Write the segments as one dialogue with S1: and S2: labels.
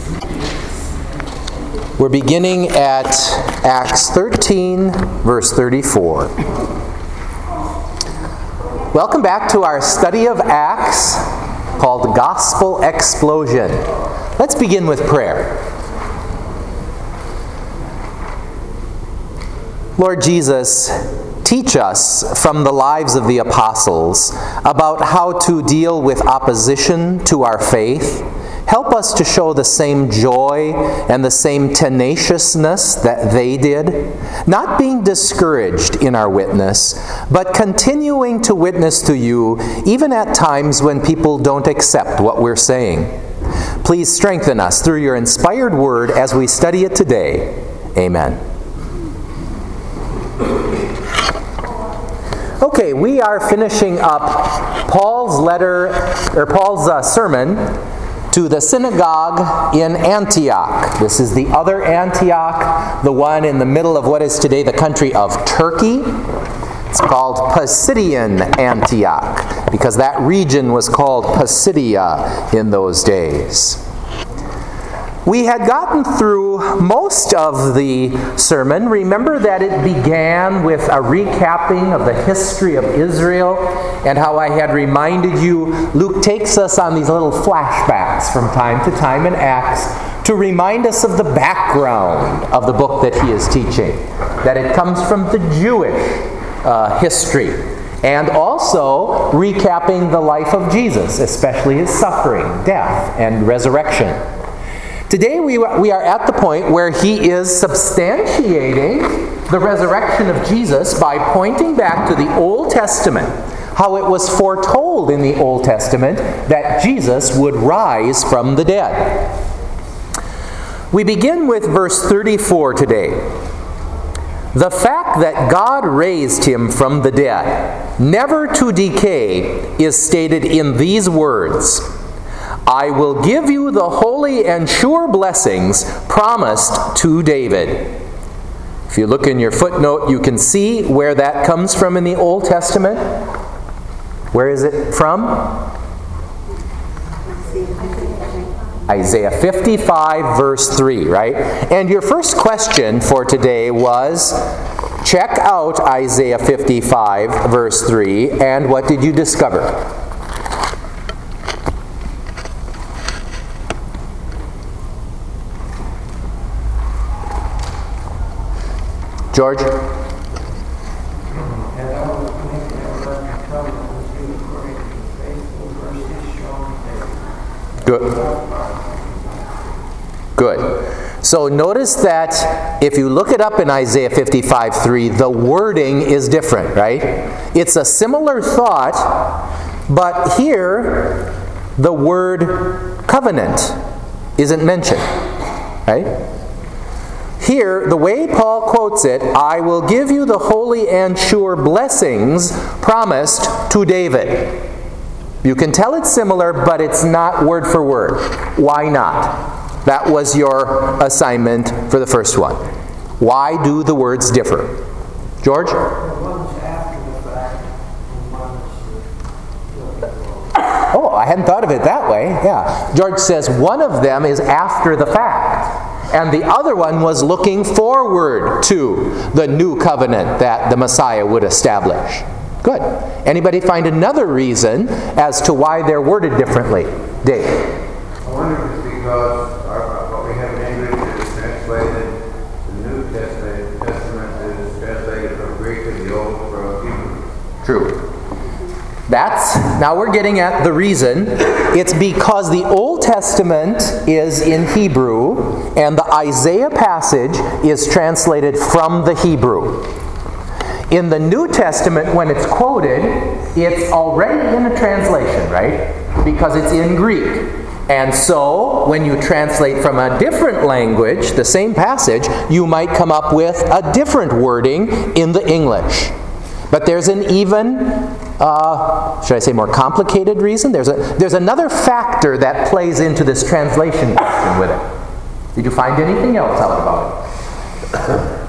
S1: We're beginning at Acts 13, verse 34. Welcome back to our study of Acts called Gospel Explosion. Let's begin with prayer. Lord Jesus, teach us from the lives of the apostles about how to deal with opposition to our faith. Help us to show the same joy and the same tenaciousness that they did, not being discouraged in our witness, but continuing to witness to you even at times when people don't accept what we're saying. Please strengthen us through your inspired word as we study it today. Amen. Okay, we are finishing up Paul's sermon to the synagogue in Antioch. This is the other Antioch, the one in the middle of what is today the country of Turkey. It's called Pisidian Antioch because that region was called Pisidia in those days. We had gotten through most of the sermon. Remember that it began with a recapping of the history of Israel and how I had reminded you Luke takes us on these little flashbacks from time to time in Acts to remind us of the background of the book that he is teaching, that it comes from the Jewish history, and also recapping the life of Jesus, especially his suffering, death, and resurrection. Today we are at the point where he is substantiating the resurrection of Jesus by pointing back to the Old Testament, how it was foretold in the Old Testament that Jesus would rise from the dead. We begin with verse 34 today. The fact that God raised him from the dead, never to decay, is stated in these words: I will give you the holy and sure blessings promised to David. If you look in your footnote, you can see where that comes from in the Old Testament. Where is it from? Isaiah 55, verse 3, right? And your first question for today was, check out Isaiah 55, verse 3, and what did you discover? George? Good. So notice that if you look it up in Isaiah 55:3, the wording is different, right? It's a similar thought, but here the word covenant isn't mentioned, right? Here, the way Paul quotes it, I will give you the holy and sure blessings promised to David. You can tell it's similar, but it's not word for word. Why not? That was your assignment for the first one. Why do the words differ? George? Oh, I hadn't thought of it that way. Yeah. George says one of them is after the fact. And the other one was looking forward to the new covenant that the Messiah would establish. Good. Anybody find another reason as to why they're worded differently? Dave?
S2: I wonder if it's because what we have in English is translated, the New Testament is translated from Greek and the Old from Hebrew.
S1: True. Now we're getting at the reason. It's because the Old Testament is in Hebrew and the Isaiah passage is translated from the Hebrew. In the New Testament, when it's quoted, it's already in a translation, right? Because it's in Greek. And so, when you translate from a different language, the same passage, you might come up with a different wording in the English. But there's an even, should I say more complicated reason? There's another factor that plays into this translation question with it. Did you find anything else out about it?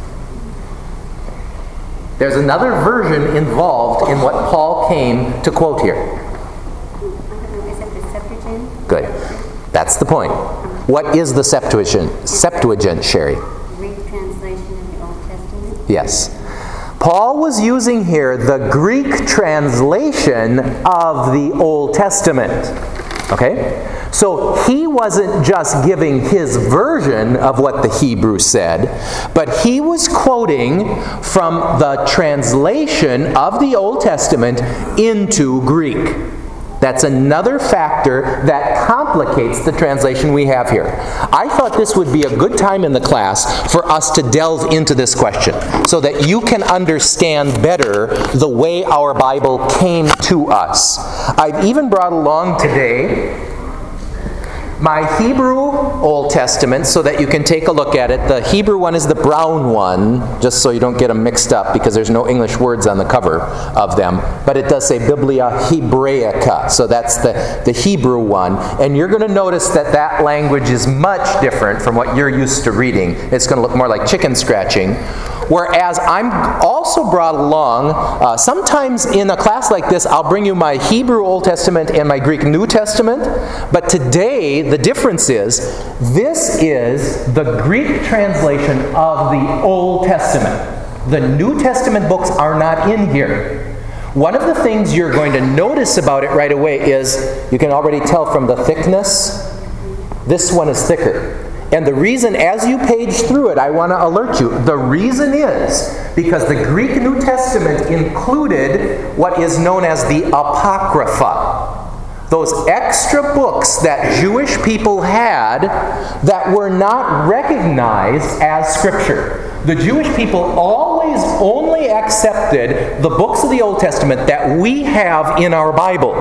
S1: There's another version involved in what Paul came to quote here.
S3: Is it the Septuagint?
S1: Good. That's the point. What is the Septuagint? Septuagint, Sherry?
S3: Greek translation of the Old Testament?
S1: Yes. Paul was using here the Greek translation of the Old Testament. Okay? So he wasn't just giving his version of what the Hebrew said, but he was quoting from the translation of the Old Testament into Greek. That's another factor that complicates the translation we have here. I thought this would be a good time in the class for us to delve into this question so that you can understand better the way our Bible came to us. I've even brought along today my Hebrew Old Testament so that you can take a look at it. The Hebrew one is the brown one, just so you don't get them mixed up because there's no English words on the cover of them. But it does say Biblia Hebraica, so that's the Hebrew one. And you're going to notice that that language is much different from what you're used to reading. It's going to look more like chicken scratching. Whereas I'm also brought along, sometimes in a class like this, I'll bring you my Hebrew Old Testament and my Greek New Testament. But today, the difference is, this is the Greek translation of the Old Testament. The New Testament books are not in here. One of the things you're going to notice about it right away is, you can already tell from the thickness, this one is thicker. And the reason, as you page through it, I want to alert you, the reason is because the Greek New Testament included what is known as the Apocrypha. Those extra books that Jewish people had that were not recognized as Scripture. The Jewish people always only accepted the books of the Old Testament that we have in our Bible.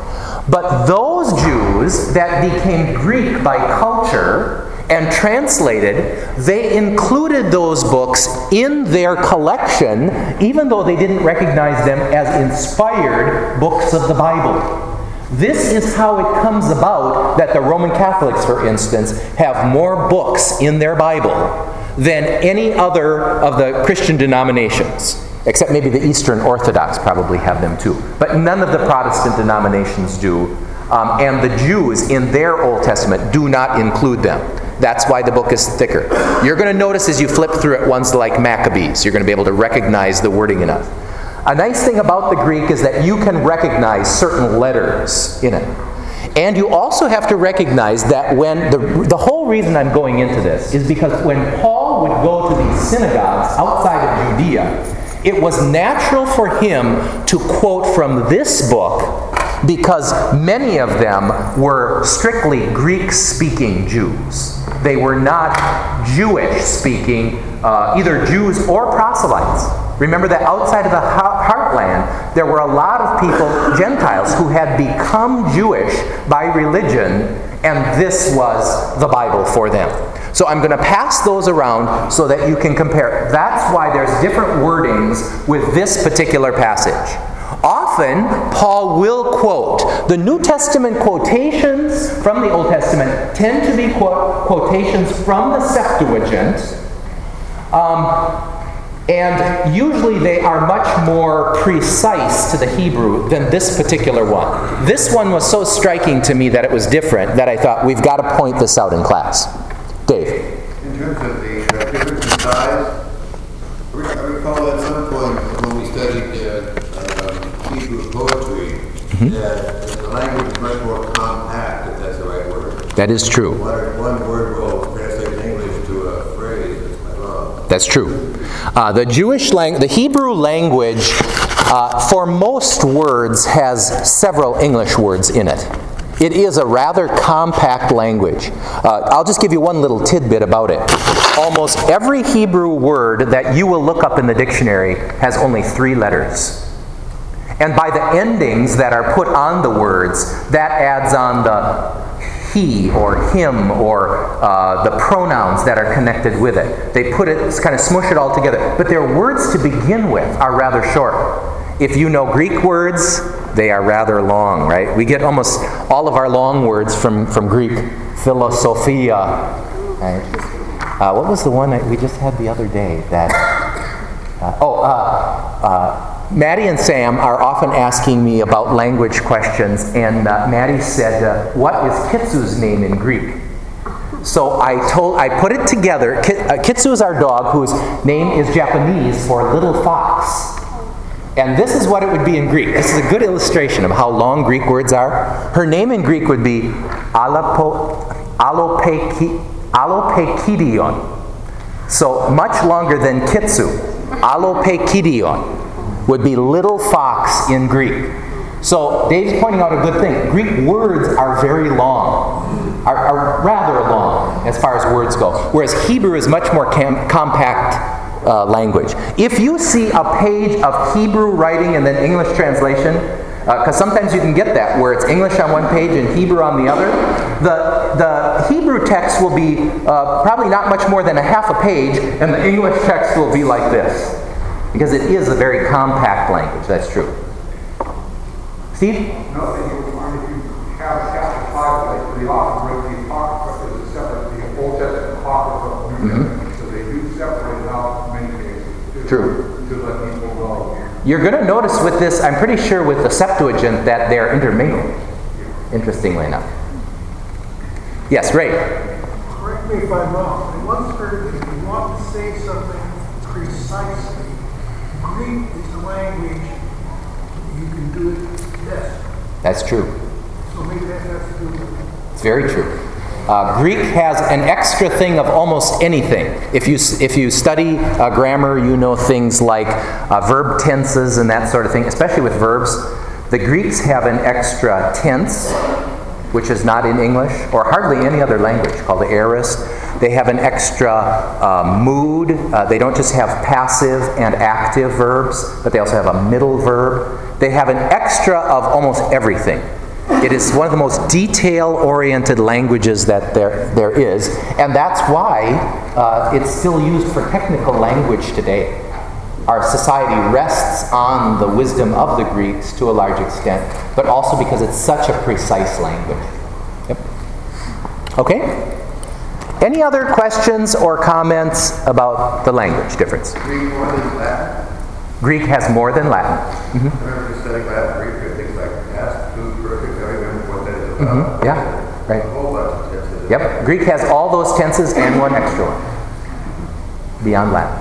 S1: But those Jews that became Greek by culture and translated, they included those books in their collection, even though they didn't recognize them as inspired books of the Bible. This is how it comes about that the Roman Catholics, for instance, have more books in their Bible than any other of the Christian denominations. Except maybe the Eastern Orthodox probably have them too. But none of the Protestant denominations do. And the Jews in their Old Testament do not include them. That's why the book is thicker. You're going to notice as you flip through it ones like Maccabees. You're going to be able to recognize the wording enough. A nice thing about the Greek is that you can recognize certain letters in it. And you also have to recognize that when the whole reason I'm going into this is because when Paul would go to these synagogues outside of Judea, it was natural for him to quote from this book because many of them were strictly Greek-speaking Jews. They were not Jewish-speaking, either Jews or proselytes. Remember that outside of the heartland, there were a lot of people, Gentiles, who had become Jewish by religion, and this was the Bible for them. So I'm going to pass those around so that you can compare. That's why there's different wordings with this particular passage. Often, Paul will quote. The New Testament quotations from the Old Testament tend to be quotations from the Septuagint. And usually they are much more precise to the Hebrew than this particular one. This one was so striking to me that it was different that I thought we've got to point this out in class. Dave?
S2: In terms of the difference in size, I recall at some point when we studied Hebrew poetry that the language is much more compact, if that's the right word.
S1: That is true.
S2: One word will translate in English to a phrase.
S1: That's true. The Hebrew language, for most words, has several English words in it. It is a rather compact language. I'll just give you one little tidbit about it. Almost every Hebrew word that you will look up in the dictionary has only 3 letters. And by the endings that are put on the words, that adds on the he or him or the pronouns that are connected with it. They put it, kind of smush it all together. But their words to begin with are rather short. If you know Greek words, they are rather long, right? We get almost all of our long words from Greek. Philosophia. Right? What was the one that we just had the other day? Maddie and Sam are often asking me about language questions, and Maddie said, what is Kitsu's name in Greek? So I put it together. Kitsu is our dog, whose name is Japanese for little fox. And this is what it would be in Greek. This is a good illustration of how long Greek words are. Her name in Greek would be Alopekidion. So much longer than Kitsu. Alopekidion would be little fox in Greek. So Dave's pointing out a good thing. Greek words are very long, are rather long as far as words go, whereas Hebrew is much more compact language. If you see a page of Hebrew writing and then English translation, because sometimes you can get that where it's English on one page and Hebrew on the other, the Hebrew text will be probably not much more than a half a page, and the English text will be like this, because it is a very compact language. That's true. Steve?
S4: No, that you will find if you have chapter 5, like the author wrote the Apocrypha is a separate, the Old Testament Apocrypha, so they do separate it out in many cases
S1: True.
S4: To let people know.
S1: You're going to notice with this, I'm pretty sure with the Septuagint, that they're intermingled, interestingly enough. Yes, Ray?
S5: Correct me if I'm wrong. I once heard that if you want to say something precisely, Greek is the language you can do it best.
S1: That's true.
S5: So maybe that has to do with it.
S1: It's very true. Greek has an extra thing of almost anything. If you study grammar, you know things like verb tenses and that sort of thing, especially with verbs. The Greeks have an extra tense, which is not in English, or hardly any other language, called the aorist. They have an extra mood. They don't just have passive and active verbs, but they also have a middle verb. They have an extra of almost everything. It is one of the most detail-oriented languages that there is, and that's why it's still used for technical language today. Our society rests on the wisdom of the Greeks to a large extent, but also because it's such a precise language. Yep. Okay? Any other questions or comments about the language difference?
S2: Greek more than Latin?
S1: Greek has more than Latin.
S2: I remember just studying Latin, Greek, and things like past, food, perfect. I remember what that is about.
S1: Yeah, right.
S2: A whole bunch of tenses.
S1: Yep, Greek has all those tenses and one extra one, beyond Latin.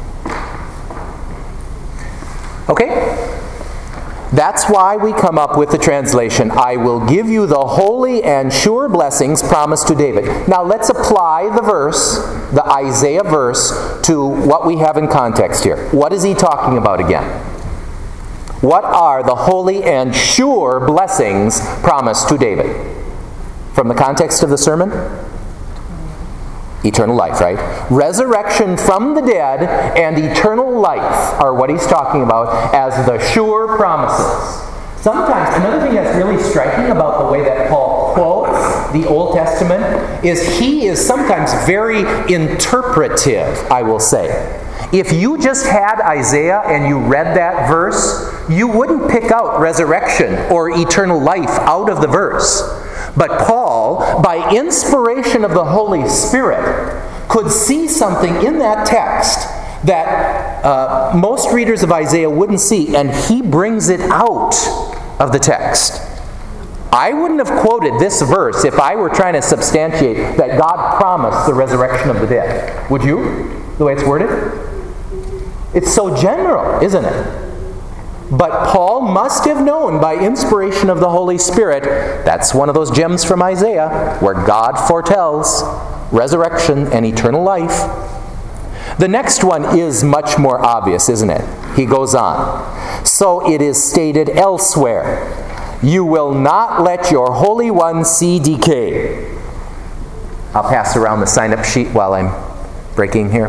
S1: Okay? That's why we come up with the translation, I will give you the holy and sure blessings promised to David. Now let's apply the verse, the Isaiah verse, to what we have in context here. What is he talking about again? What are the holy and sure blessings promised to David? From the context of the sermon? Eternal life, right? Resurrection from the dead and eternal life are what he's talking about as the sure promises. Sometimes, another thing that's really striking about the way that Paul quotes the Old Testament is he is sometimes very interpretive, I will say. If you just had Isaiah and you read that verse, you wouldn't pick out resurrection or eternal life out of the verse. But Paul, by inspiration of the Holy Spirit, could see something in that text that most readers of Isaiah wouldn't see, and he brings it out of the text. I wouldn't have quoted this verse if I were trying to substantiate that God promised the resurrection of the dead. Would you? The way it's worded? It's so general, isn't it? But Paul must have known by inspiration of the Holy Spirit, that's one of those gems from Isaiah, where God foretells resurrection and eternal life. The next one is much more obvious, isn't it? He goes on. So it is stated elsewhere, you will not let your Holy One see decay. I'll pass around the sign-up sheet while I'm breaking here.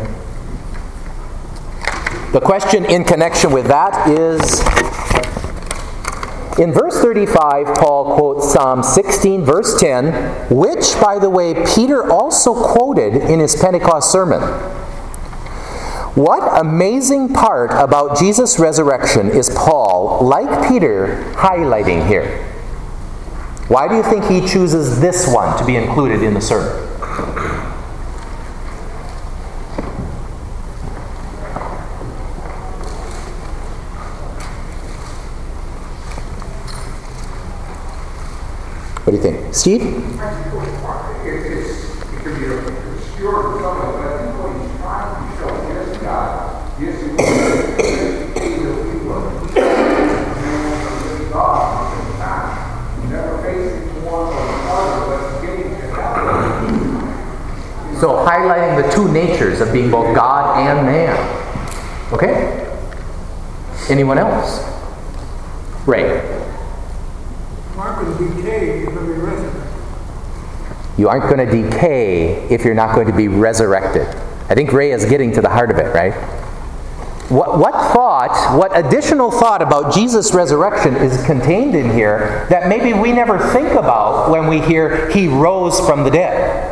S1: The question in connection with that is, in verse 35, Paul quotes Psalm 16, verse 10, which, by the way, Peter also quoted in his Pentecost sermon. What amazing part about Jesus' resurrection is Paul, like Peter, highlighting here? Why do you think he chooses this one to be included in the sermon? What do you think? Steve?
S4: It's be obscured in some way, but I think what he's trying to show, yes, God, yes, he was God at the same time. Never facing one or the other, but getting to that.
S1: So highlighting the two natures of being both God and man. Okay? Anyone else? Ray.
S5: You aren't going to decay if you're going to be resurrected.
S1: You aren't going to decay if you're not going to be resurrected. I think Ray is getting to the heart of it, right? What additional thought about Jesus' resurrection is contained in here that maybe we never think about when we hear he rose from the dead?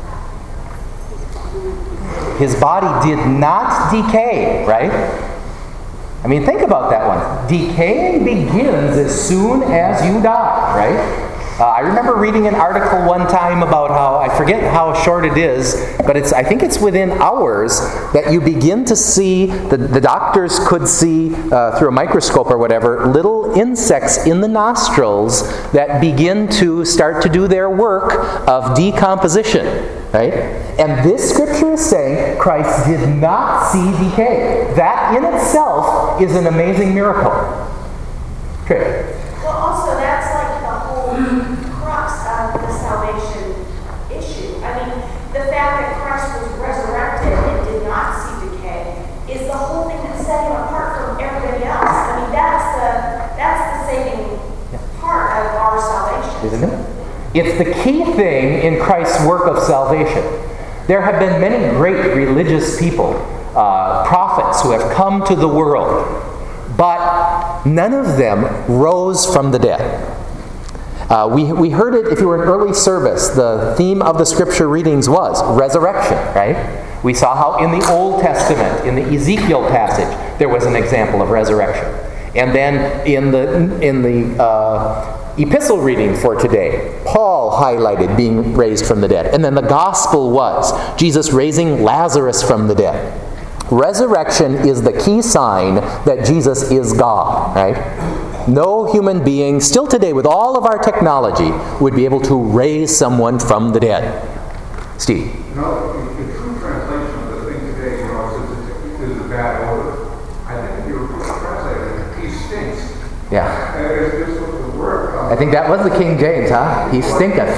S1: His body did not decay, right? I mean, think about that one. Decaying begins as soon as you die, right? I remember reading an article one time about how, I forget how short it is, but I think it's within hours that you begin to see, the doctors could see through a microscope or whatever, little insects in the nostrils that begin to start to do their work of decomposition, right? And this scripture is saying Christ did not see decay. That in itself is an amazing miracle. Okay.
S6: Well, also, that's like the whole crux of the salvation issue. I mean, the fact that Christ was resurrected and did not see decay is the whole thing that set him apart from everybody else. I mean, that's the saving part of our salvation.
S1: Isn't it? It's the key thing in Christ's work of salvation. There have been many great religious people, prophets who have come to the world, but none of them rose from the dead. We heard it, if you were in early service, the theme of the scripture readings was resurrection, right? We saw how in the Old Testament, in the Ezekiel passage, there was an example of resurrection. And then in the epistle reading for today, Paul highlighted being raised from the dead. And then the gospel was Jesus raising Lazarus from the dead. Resurrection is the key sign that Jesus is God, right? No human being, still today with all of our technology, would be able to raise someone from the dead. Steve?
S4: No, the true translation of the thing today, is a bad odor. I think if you were translated, he stinks.
S1: Yeah.
S4: It's just what the word comes.
S1: I think that was the King James, huh? He stinketh.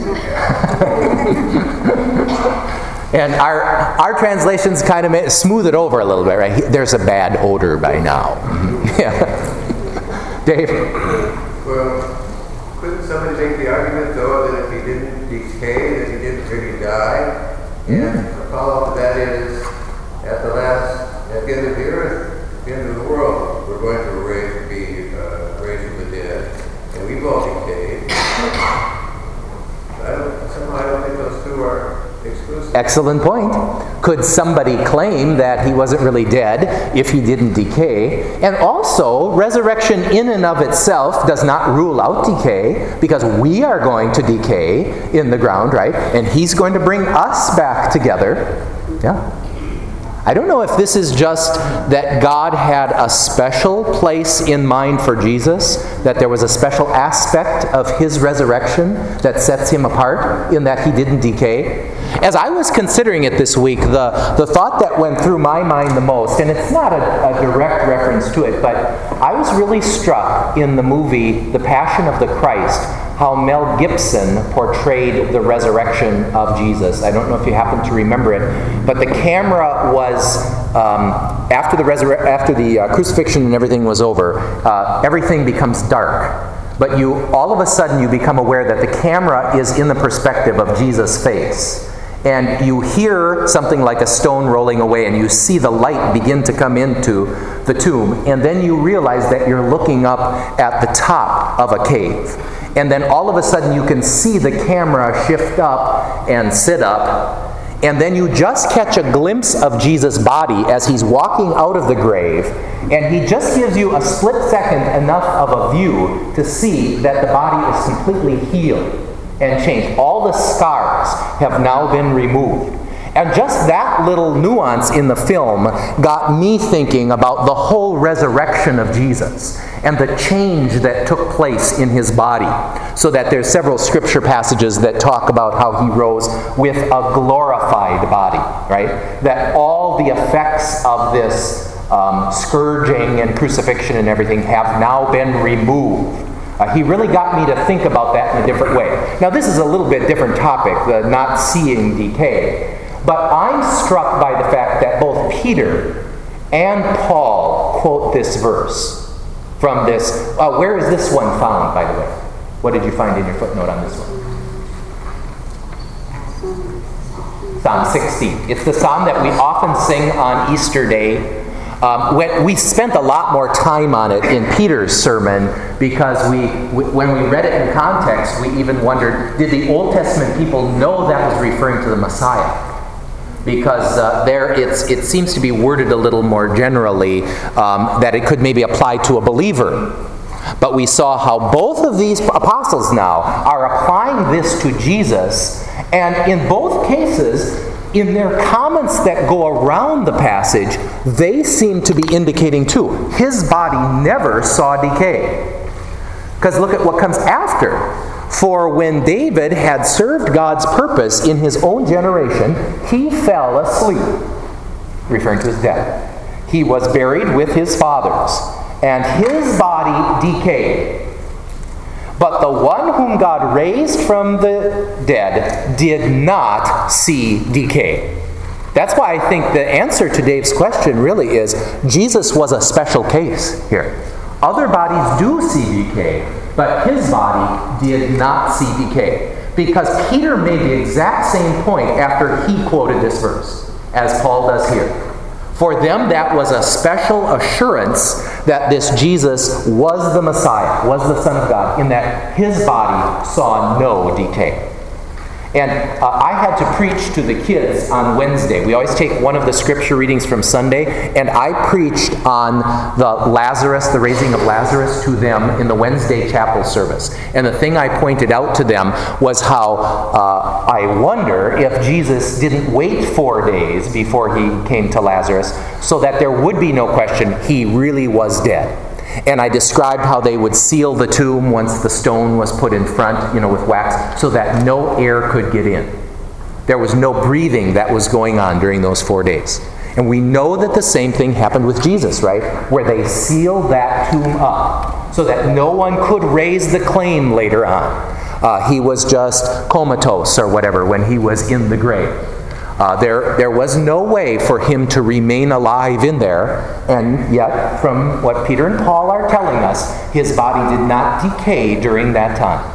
S1: And our translations kind of smooth it over a little bit, right? There's a bad odor by now. Yeah. Dave?
S2: Well, couldn't somebody make the argument, though, that if he didn't decay, that he didn't really die? And the follow-up to that is, at the end of the earth, at the end of the world, we're going to be raised from the dead, and we've all decayed. Somehow I don't think those two are exclusive.
S1: Excellent point. Could somebody claim that he wasn't really dead if he didn't decay? And also, resurrection in and of itself does not rule out decay, because we are going to decay in the ground, right? And he's going to bring us back together. Yeah. I don't know if this is just that God had a special place in mind for Jesus, that there was a special aspect of his resurrection that sets him apart in that he didn't decay. As I was considering it this week, the thought that went through my mind the most, and it's not a direct reference to it, but I was really struck in the movie The Passion of the Christ, how Mel Gibson portrayed the resurrection of Jesus. I don't know if you happen to remember it, but the camera was, after the crucifixion and everything was over, everything becomes dark. But all of a sudden you become aware that the camera is in the perspective of Jesus' face. And you hear something like a stone rolling away, and you see the light begin to come into the tomb. And then you realize that you're looking up at the top of a cave. And then all of a sudden you can see the camera shift up and sit up. And then you just catch a glimpse of Jesus' body as he's walking out of the grave. And he just gives you a split second enough of a view to see that the body is completely healed and changed. All the scars have now been removed. And just that little nuance in the film got me thinking about the whole resurrection of Jesus and the change that took place in his body. So that there's several scripture passages that talk about how he rose with a glorified body, right? That all the effects of this scourging and crucifixion and everything have now been removed. He really got me to think about that in a different way. Now this is a little bit different topic, the not seeing decay. But I'm struck by the fact that both Peter and Paul quote this verse from this. Where is this one found, by the way? What did you find in your footnote on this one? Psalm 16. It's the psalm that we often sing on Easter Day. We spent a lot more time on it in Peter's sermon because when we read it in context, we even wondered, did the Old Testament people know that was referring to the Messiah? Because it seems to be worded a little more generally that it could maybe apply to a believer. But we saw how both of these apostles now are applying this to Jesus, and in both cases, in their comments that go around the passage, they seem to be indicating too, his body never saw decay. Because look at what comes after. For when David had served God's purpose in his own generation, he fell asleep, referring to his death. He was buried with his fathers, and his body decayed. But the one whom God raised from the dead did not see decay. That's why I think the answer to Dave's question really is Jesus was a special case here. Other bodies do see decay, but his body did not see decay. Because Peter made the exact same point after he quoted this verse, as Paul does here. For them, that was a special assurance that this Jesus was the Messiah, was the Son of God, in that his body saw no decay. And I had to preach to the kids on Wednesday. We always take one of the scripture readings from Sunday, and I preached on the raising of Lazarus to them in the Wednesday chapel service. And the thing I pointed out to them was how I wonder if Jesus didn't wait 4 days before he came to Lazarus so that there would be no question he really was dead. And I described how they would seal the tomb once the stone was put in front, with wax, so that no air could get in. There was no breathing that was going on during those 4 days. And we know that the same thing happened with Jesus, right? Where they sealed that tomb up so that no one could raise the claim later on. He was just comatose or whatever when he was in the grave. There was no way for him to remain alive in there, and yet, from what Peter and Paul are telling us, his body did not decay during that time.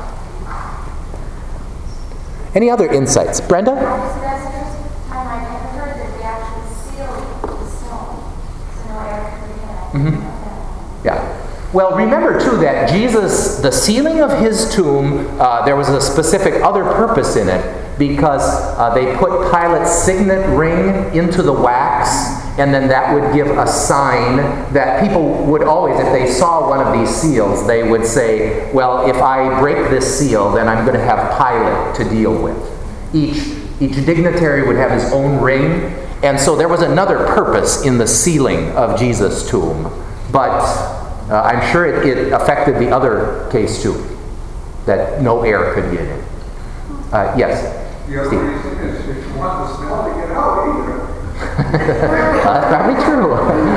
S1: Any other insights? Brenda?
S6: So that's the first time I've ever heard that they actually sealed the stone, so no air could get in.
S1: Yeah. Well, remember too that Jesus, the sealing of his tomb, there was a specific other purpose in it, because they put Pilate's signet ring into the wax, and then that would give a sign that people would always, if they saw one of these seals, they would say, well, if I break this seal, then I'm going to have Pilate to deal with. Each dignitary would have his own ring, and so there was another purpose in the sealing of Jesus' tomb. But I'm sure it affected the other case too, that no air could get in. Yes?
S4: The other reason is if you want the smell to get out either.
S1: That's probably true.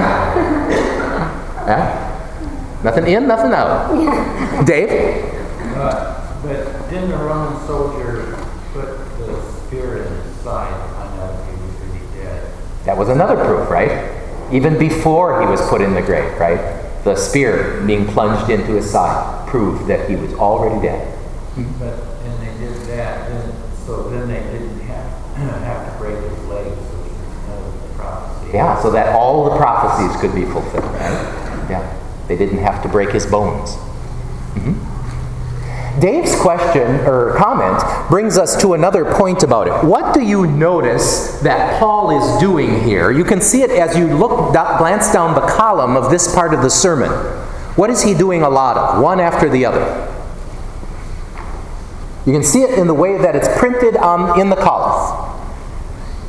S1: Yeah? Nothing in, nothing out. Dave?
S7: But didn't the Roman soldier put the spear in his side to find out if he was really dead?
S1: That was another proof, right? Even before he was put in the grave, right? The spear being plunged into his side proved that he was already dead.
S7: And they did that, so then they didn't have to break his legs, which was another prophecy.
S1: Yeah, so that all the prophecies could be fulfilled, right? Yeah. They didn't have to break his bones. Mm-hmm. Dave's question or comment brings us to another point about it. What do you notice that Paul is doing here? You can see it as you glance down the column of this part of the sermon. What is he doing a lot of, one after the other? You can see it in the way that it's printed in the column.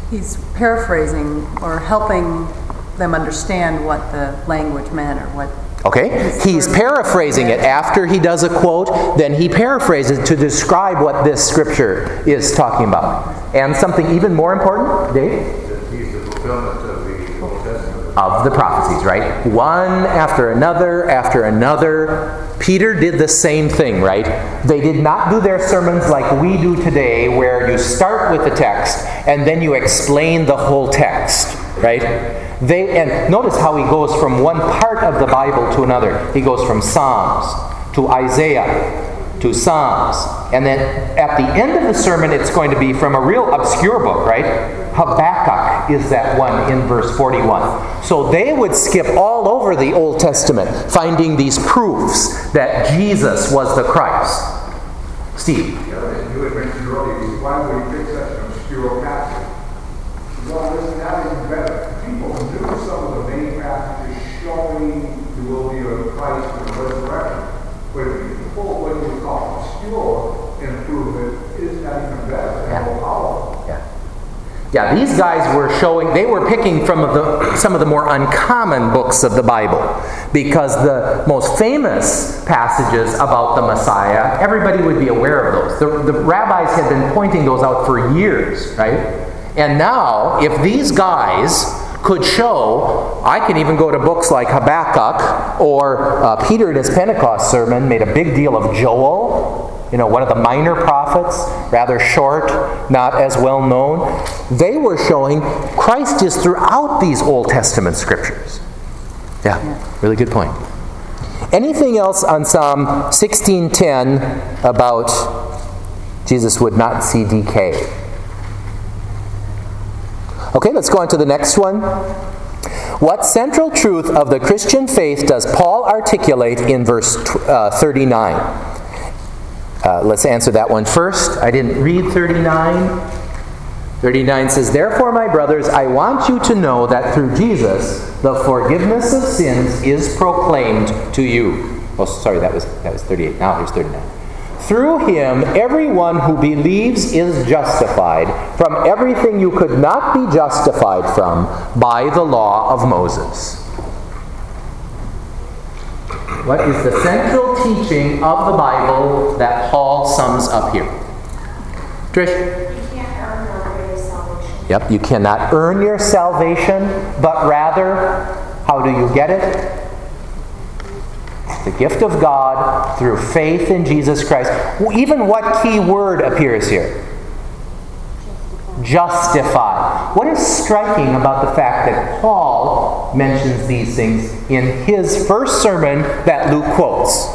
S8: He's paraphrasing or helping them understand what the language meant or what.
S1: Okay? He's paraphrasing it. After he does a quote, then he paraphrases it to describe what this scripture is talking about. And something even more important, Dave?
S2: That he's the fulfillment of the Old Testament.
S1: Of the prophecies, right? One after another after another. Peter did the same thing, right? They did not do their sermons like we do today, where you start with the text and then you explain the whole text, right? And notice how he goes from one part of the Bible to another. He goes from Psalms to Isaiah to Psalms. And then at the end of the sermon, it's going to be from a real obscure book, right? Habakkuk is that one in verse 41. So they would skip all over the Old Testament, finding these proofs that Jesus was the Christ. Steve?
S4: You had mentioned earlier, why would you pick such an obscure passage? Well, isn't that even better? People knew some of the main passages showing there will be a Christ and a resurrection. But if you pull what you would call obscure and prove it, isn't that even better and more powerful?
S1: Yeah, these guys were showing, they were picking from some of the more uncommon books of the Bible, because the most famous passages about the Messiah, everybody would be aware of those. The rabbis had been pointing those out for years, right? And now, if these guys could show, I can even go to books like Habakkuk, or Peter in his Pentecost sermon made a big deal of Joel, one of the minor prophets, rather short, not as well known. They were showing Christ is throughout these Old Testament scriptures. Yeah, really good point. Anything else on Psalm 16:10 about Jesus would not see decay? Okay, let's go on to the next one. What central truth of the Christian faith does Paul articulate in verse 39? Let's answer that one first. I didn't read 39. 39 says, "Therefore, my brothers, I want you to know that through Jesus, the forgiveness of sins is proclaimed to you." Oh, sorry, that was 38. Now here's 39. "Through him, everyone who believes is justified from everything you could not be justified from by the law of Moses." What is the central teaching of the Bible that Paul sums up here? Trish?
S6: You can't earn your salvation.
S1: Yep, you cannot earn your salvation, but rather, how do you get it? The gift of God through faith in Jesus Christ. Even what key word appears here? Justify. What is striking about the fact that Paul mentions these things in his first sermon that Luke quotes?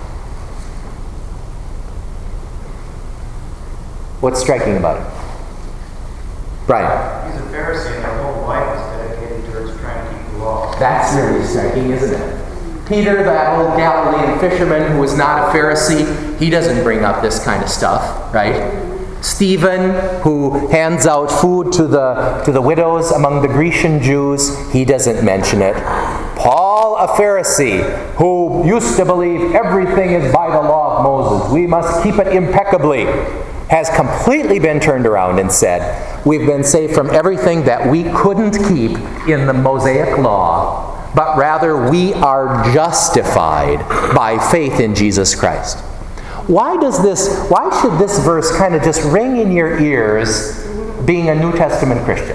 S1: What's striking about it? Brian?
S7: He's a Pharisee and his whole life is dedicated towards trying to keep the law.
S1: That's really striking, isn't it? Peter, that old Galilean fisherman who was not a Pharisee, he doesn't bring up this kind of stuff, right? Stephen, who hands out food to the widows among the Grecian Jews, he doesn't mention it. Paul, a Pharisee, who used to believe everything is by the law of Moses, we must keep it impeccably, has completely been turned around and said, we've been saved from everything that we couldn't keep in the Mosaic law, but rather we are justified by faith in Jesus Christ. Why should this verse kind of just ring in your ears being a New Testament Christian?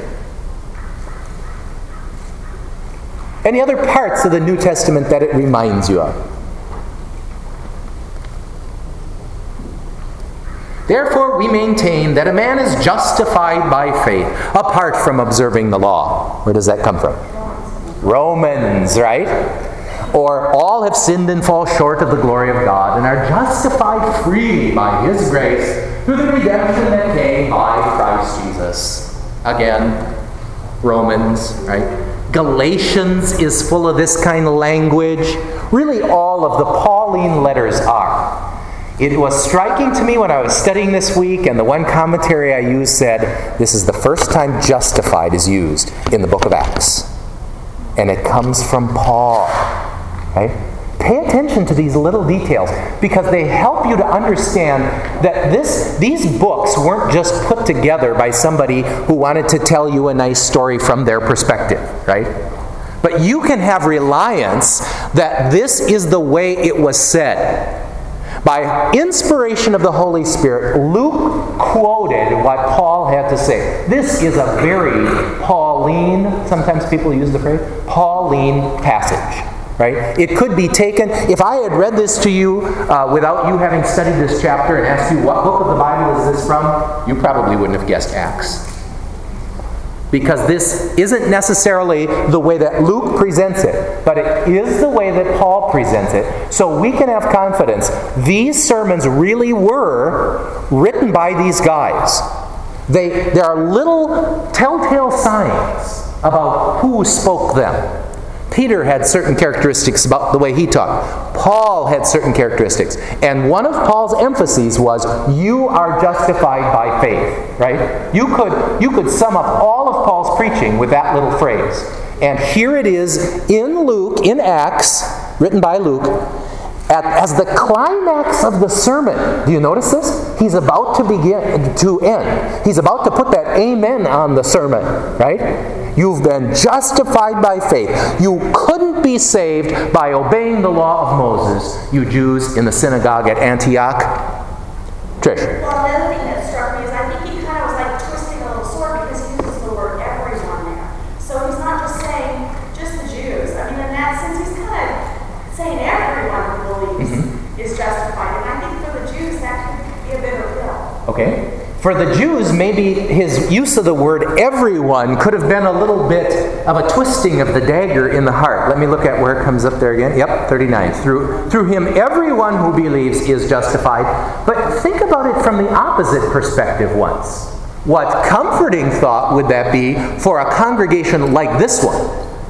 S1: Any other parts of the New Testament that it reminds you of? Therefore, we maintain that a man is justified by faith apart from observing the law. Where does that come from? Romans, right? Or all have sinned and fall short of the glory of God and are justified freely by His grace through the redemption that came by Christ Jesus. Again, Romans, right? Galatians is full of this kind of language. Really, all of the Pauline letters are. It was striking to me when I was studying this week, and the one commentary I used said, this is the first time justified is used in the book of Acts. And it comes from Paul. Right? Pay attention to these little details because they help you to understand that these books weren't just put together by somebody who wanted to tell you a nice story from their perspective, right? But you can have reliance that this is the way it was said. By inspiration of the Holy Spirit, Luke quoted what Paul had to say. This is a very Pauline, sometimes people use the phrase, Pauline passage. Right? It could be taken, if I had read this to you without you having studied this chapter and asked you what book of the Bible is this from, you probably wouldn't have guessed Acts. Because this isn't necessarily the way that Luke presents it, but it is the way that Paul presents it. So we can have confidence. These sermons really were written by these guys. There are little telltale signs about who spoke them. Peter had certain characteristics about the way he taught. Paul had certain characteristics. And one of Paul's emphases was, you are justified by faith. Right? You could sum up all of Paul's preaching with that little phrase. And here it is in Luke, in Acts, written by Luke, as the climax of the sermon. Do you notice this? He's about to end. He's about to put that amen on the sermon. Right? You've been justified by faith. You couldn't be saved by obeying the law of Moses, you Jews in the synagogue at Antioch. Trish.
S6: Well, the other thing that struck me is I think he kind of was like twisting a little sword because he uses the word everyone there. So he's not just saying just the Jews. I mean, in that sense, he's kind of saying everyone who believes is justified. And I think for the Jews, that could be a bitter pill.
S1: Okay. For the Jews, maybe his use of the word everyone could have been a little bit of a twisting of the dagger in the heart. Let me look at where it comes up there again. Yep, 39. Through him, everyone who believes is justified. But think about it from the opposite perspective once. What comforting thought would that be for a congregation like this one?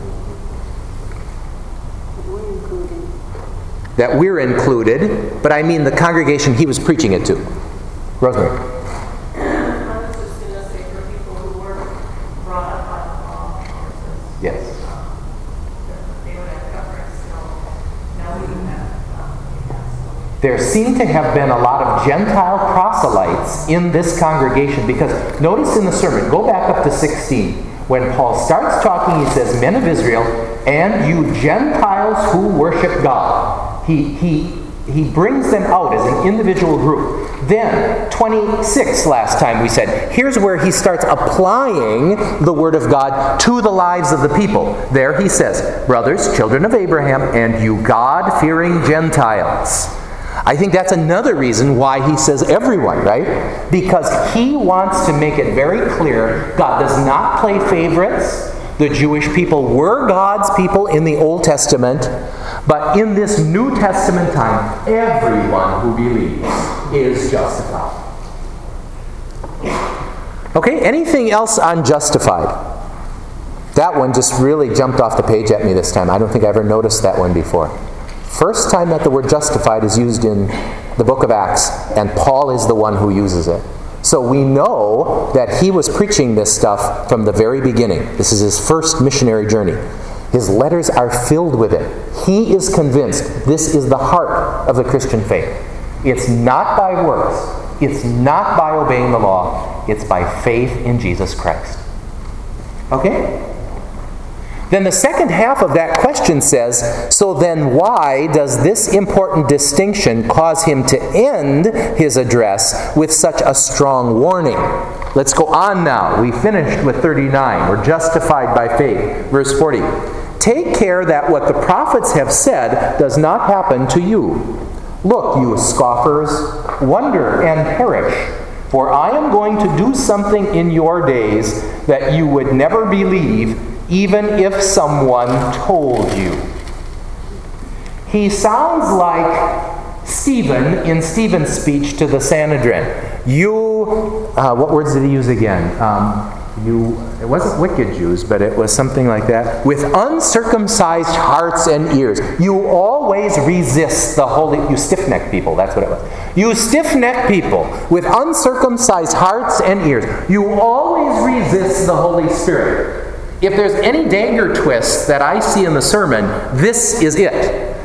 S1: That we're included, but I mean the congregation he was preaching it to. Rosemary. Yes. There seem to have been a lot of Gentile proselytes in this congregation because notice in the sermon, go back up to 16. When Paul starts talking, he says, men of Israel, and you Gentiles who worship God. He brings them out as an individual group. Then, 26 last time we said, here's where he starts applying the Word of God to the lives of the people. There he says, brothers, children of Abraham, and you God-fearing Gentiles. I think that's another reason why he says everyone, right? Because he wants to make it very clear God does not play favorites. The Jewish people were God's people in the Old Testament, but in this New Testament time, everyone who believes is justified. Okay, anything else on justified? That one just really jumped off the page at me this time. I don't think I ever noticed that one before. First time that the word justified is used in the book of Acts, and Paul is the one who uses it. So we know that he was preaching this stuff from the very beginning. This is his first missionary journey. His letters are filled with it. He is convinced this is the heart of the Christian faith. It's not by works. It's not by obeying the law. It's by faith in Jesus Christ. Okay? Then the second half of that question says, so then why does this important distinction cause him to end his address with such a strong warning? Let's go on now. We finished with 39. We're justified by faith. Verse 40. Take care that what the prophets have said does not happen to you. Look, you scoffers, wonder and perish, for I am going to do something in your days that you would never believe, even if someone told you. He sounds like Stephen in Stephen's speech to the Sanhedrin. What words did he use again? It wasn't wicked Jews, but it was something like that. With uncircumcised hearts and ears. You always resist the holy... You stiff-necked people, that's what it was. You stiff-necked people with uncircumcised hearts and ears. You always resist the Holy Spirit. If there's any dagger twist that I see in the sermon, this is it.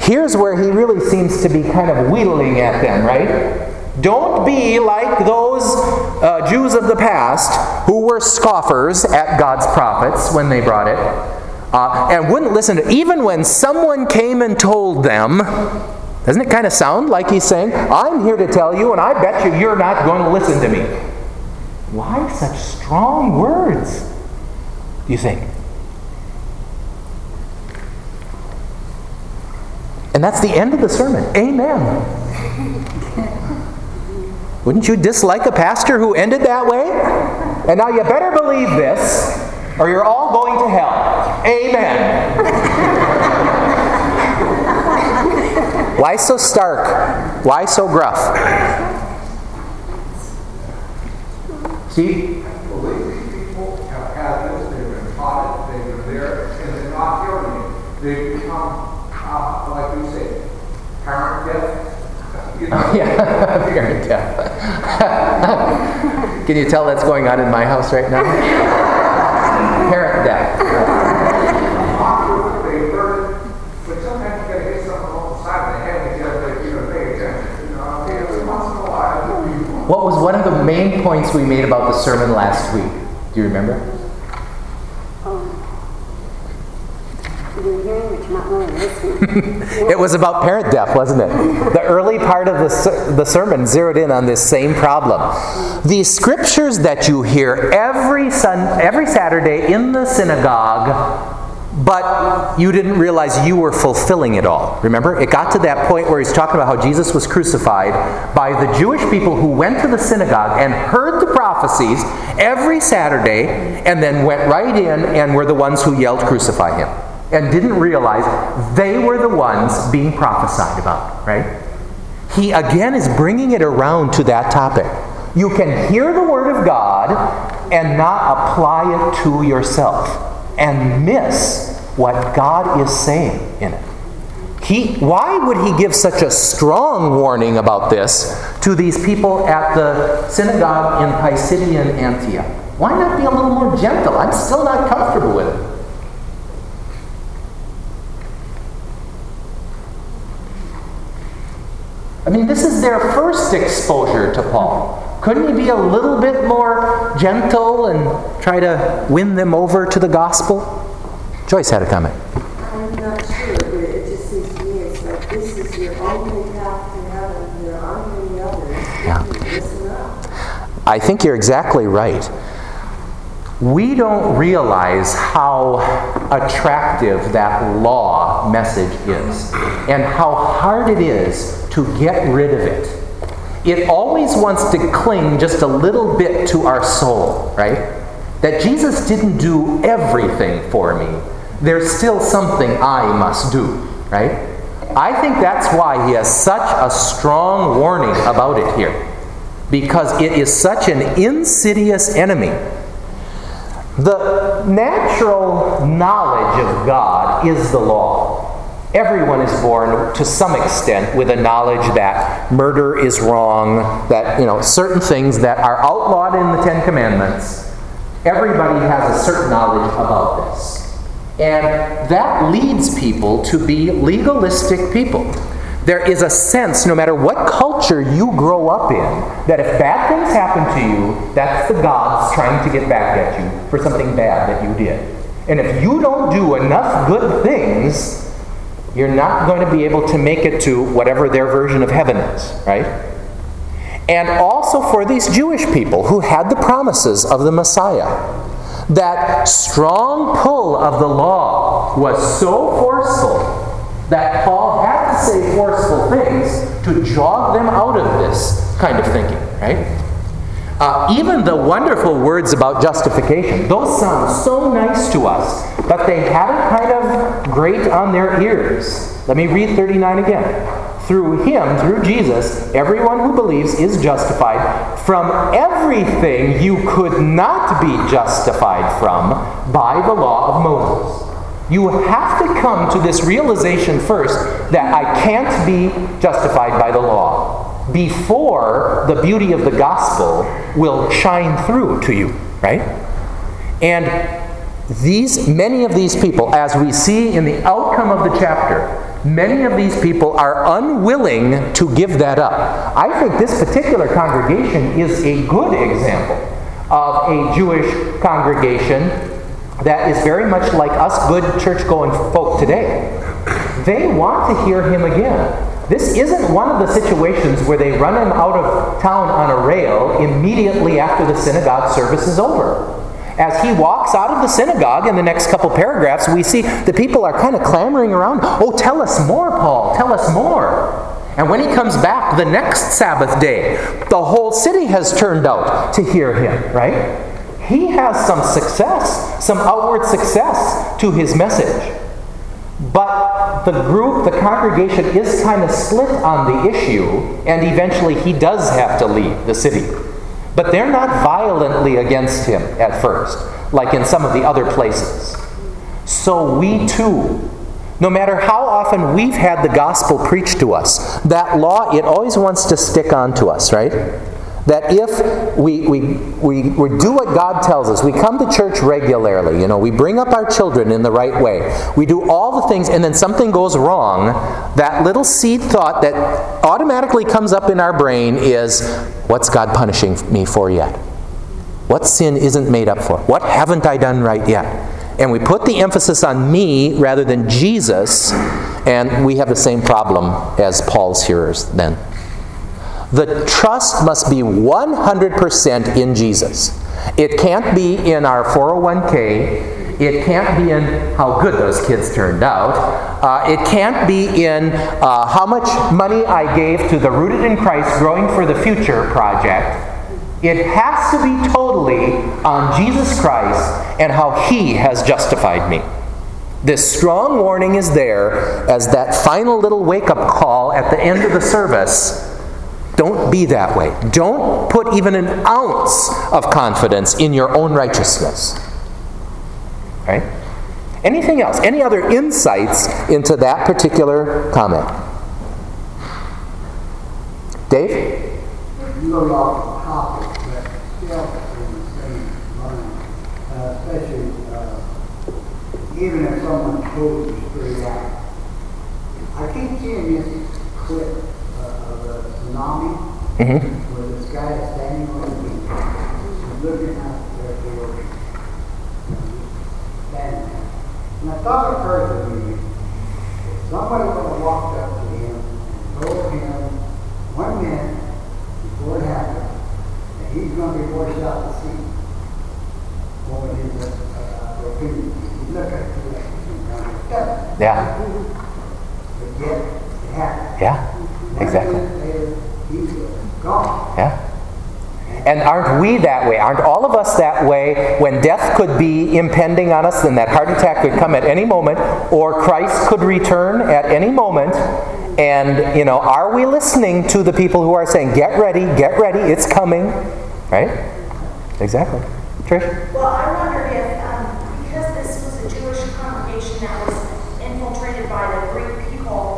S1: here's where he really seems to be kind of wheedling at them, right? Don't be like those Jews of the past who were scoffers at God's prophets when they brought it, and wouldn't listen to, even when someone came and told them. Doesn't it kind of sound like he's saying, I'm here to tell you, and I bet you're not going to listen to me? Why such strong words, do you think? And that's the end of the sermon. Amen. Wouldn't you dislike a pastor who ended that way? And now you better believe this, or you're all going to hell. Amen. Why so stark? Why so gruff? See?
S4: Well, these people have had this, they've been taught it, they've been there, and they're not hearing it. They've become, like we say, parent deaf. You know?
S1: Yeah, parent deaf. Can you tell that's going on in my house right now? Parent deaf.
S4: They've heard it, but sometimes you gotta get something on the side of the head and you gotta pay attention. You know, every once in a while,
S1: What was one of the main points we made about the sermon last week? Do you remember?
S3: You're hearing, but you're not really listening.
S1: It was about parent deaf, wasn't it? The early part of the sermon zeroed in on this same problem. The scriptures that you hear every Saturday in the synagogue, but you didn't realize you were fulfilling it all. Remember? It got to that point where he's talking about how Jesus was crucified by the Jewish people who went to the synagogue and heard the prophecies every Saturday and then went right in and were the ones who yelled, "Crucify him," and didn't realize they were the ones being prophesied about, right? He again is bringing it around to that topic. You can hear the Word of God and not apply it to yourself and miss what God is saying in it. Why would he give such a strong warning about this to these people at the synagogue in Pisidian Antioch? Why not be a little more gentle? I'm still not comfortable with it. I mean, this is their first exposure to Paul. Couldn't he be a little bit more gentle and try to win them over to the gospel? Joyce had a comment.
S9: I'm not sure, but it just seems to me it's like this is your only path to heaven. There aren't any others.
S1: Yeah.
S9: Listen up.
S1: I think you're exactly right. We don't realize how attractive that law message is and how hard it is to get rid of it. It always wants to cling just a little bit to our soul, right? That Jesus didn't do everything for me. There's still something I must do, right? I think that's why he has such a strong warning about it here. Because it is such an insidious enemy. The natural knowledge of God is the law. Everyone is born to some extent with a knowledge that murder is wrong, that certain things that are outlawed in the Ten Commandments. Everybody has a certain knowledge about this. And that leads people to be legalistic people. There is a sense, no matter what culture you grow up in, that if bad things happen to you, that's the gods trying to get back at you for something bad that you did. And if you don't do enough good things, you're not going to be able to make it to whatever their version of heaven is, right? And also for these Jewish people who had the promises of the Messiah, that strong pull of the law was so forceful that Paul had to say forceful things to jog them out of this kind of thinking, right? Even the wonderful words about justification, those sound so nice to us, but they haven't kind of grate on their ears. Let me read 39 again. Through him, through Jesus, everyone who believes is justified from everything you could not be justified from by the law of Moses. You have to come to this realization first that I can't be justified by the law before the beauty of the gospel will shine through to you, right? And many of these people, as we see in the outcome of the chapter, Many of these people are unwilling to give that up. I think this particular congregation is a good example of a Jewish congregation that is very much like us good church-going folk today. They want to hear him again. This isn't one of the situations where they run him out of town on a rail immediately after the synagogue service is over. As he walks out of the synagogue in the next couple paragraphs, we see the people are kind of clamoring around. Oh, tell us more, Paul. Tell us more. And when he comes back the next Sabbath day, the whole city has turned out to hear him, right? He has some success, some outward success to his message. But the group, the congregation, is kind of split on the issue, and eventually he does have to leave the city. But they're not violently against him at first, like in some of the other places. So we too, no matter how often we've had the gospel preached to us, that law, it always wants to stick on to us, right? That if we do what God tells us, we come to church regularly, we bring up our children in the right way, we do all the things, and then something goes wrong, that little seed thought that automatically comes up in our brain is, what's God punishing me for yet? What sin isn't made up for? What haven't I done right yet? And we put the emphasis on me rather than Jesus, and we have the same problem as Paul's hearers then. The trust must be 100% in Jesus. It can't be in our 401k. It can't be in how good those kids turned out. It can't be in how much money I gave to the Rooted in Christ Growing for the Future project. It has to be totally on Jesus Christ and how He has justified me. This strong warning is there as that final little wake-up call at the end of the service. Don't be that way. Don't put even an ounce of confidence in your own righteousness. Right? Anything else? Any other insights into that particular comment? Dave?
S10: You go off topic, but still in the same line, especially even if someone told you straight out. I keep seeing this clip of a tsunami where this guy is standing on the beach, he's looking out at the ocean, standing there. And I thought it occurred to me, if somebody would have walked up to him and told him 1 minute before it happened that he's going to be washed out to sea, what would his opinion be? He'd look at it like,
S1: yeah.
S10: But yet, it happened.
S1: Yeah, exactly.
S10: He's gone.
S1: Yeah. And aren't we that way? Aren't all of us that way when death could be impending on us, then that heart attack could come at any moment, or Christ could return at any moment? And, are we listening to the people who are saying, get ready, it's coming? Right? Exactly. Trish?
S6: Well, I wonder if, because this was a Jewish congregation that was infiltrated by the Greek people,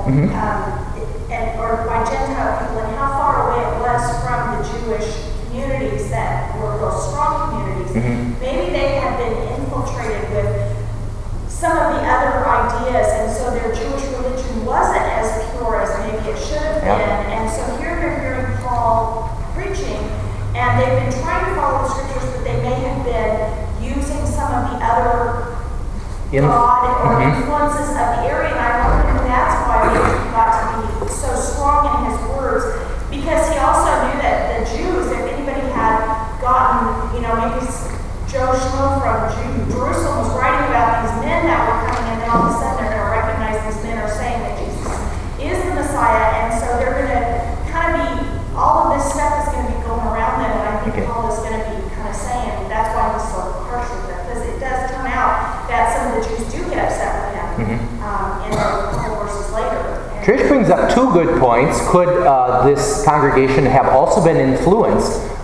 S6: or by Gentile people, and how far away it was from the Jewish communities that were those strong communities. Maybe they had been infiltrated with some of the other ideas, and so their Jewish religion wasn't as pure as maybe it should have been. And so here you're hearing Paul preaching, and they've been trying to follow the scriptures, but they may have been using some of the other God or influences of the area, and I wonder if that's why he got to be so strong in his words, because he also knew that the Jews, if anybody had gotten, maybe Joe Schmo from Jerusalem was writing about these men that were coming in, and all of a sudden they're going to recognize these men are saying that Jesus is the Messiah, and so they're going to kind of be, all of this stuff is going to be going around them, and I think Paul is going to be kind of saying that's why he's so harsh with them, because it does turn out that some of the Jews do get upset with him in a couple verses later.
S1: Trish brings up 2 good points. Could this congregation have also been influenced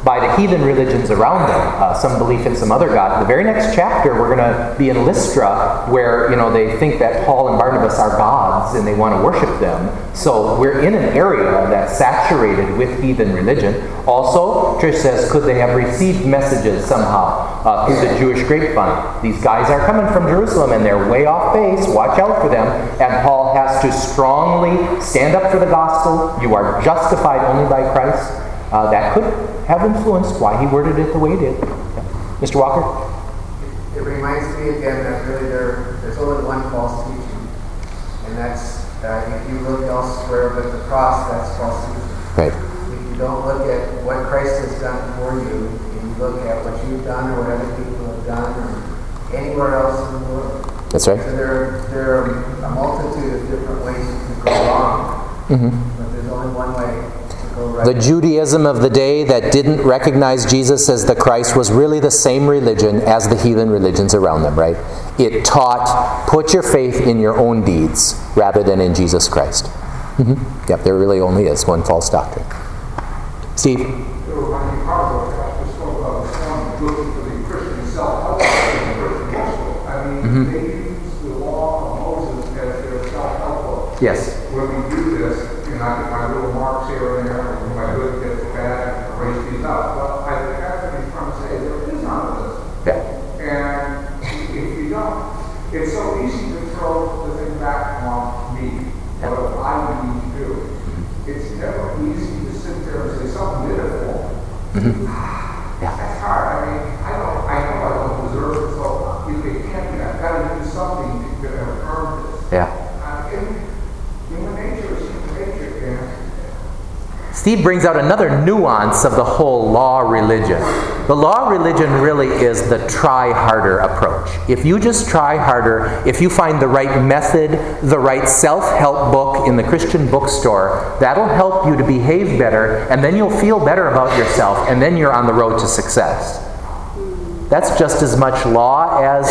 S1: by the heathen religions around them, some belief in some other god. The very next chapter, we're going to be in Lystra, where they think that Paul and Barnabas are gods and they want to worship them. So we're in an area that's saturated with heathen religion. Also, Trish says, could they have received messages somehow through the Jewish grapevine? These guys are coming from Jerusalem and they're way off base. Watch out for them. And Paul has to strongly stand up for the gospel. You are justified only by Christ. That could have influenced why he worded it the way he did. Mr. Walker?
S11: It reminds me again that really there's only one false teaching. And that's, if you look elsewhere but the cross, that's false teaching.
S1: Right.
S11: If you don't look at what Christ has done for you, and you look at what you've done or what other people have done, or anywhere else in the world.
S1: That's right.
S11: So there are a multitude of different ways you can go wrong. But there's only one way.
S1: The Judaism of the day that didn't recognize Jesus as the Christ was really the same religion as the heathen religions around them, right? It taught, put your faith in your own deeds rather than in Jesus Christ. Yep, there really only is one false doctrine. Steve?
S4: They use the law of Moses as their self-help book.
S1: Yes.
S4: When we do this, I get my little marks here and there, when my good gets bad, I erase these out. But I think that's what he's trying to say. There is none of this.
S1: Yeah.
S4: And if you don't, it's so easy to throw the thing back on me, what I need to do. It's never easy to sit there and say something did it for me. That's hard. I know I don't deserve it, so if it can't be, I've got to do something to earn this.
S1: Yeah.
S4: Human nature is human nature,
S1: Steve brings out another nuance of the whole law religion. The law religion really is the try harder approach. If you just try harder, if you find the right method, the right self-help book in the Christian bookstore, that'll help you to behave better, and then you'll feel better about yourself, and then you're on the road to success. That's just as much law as,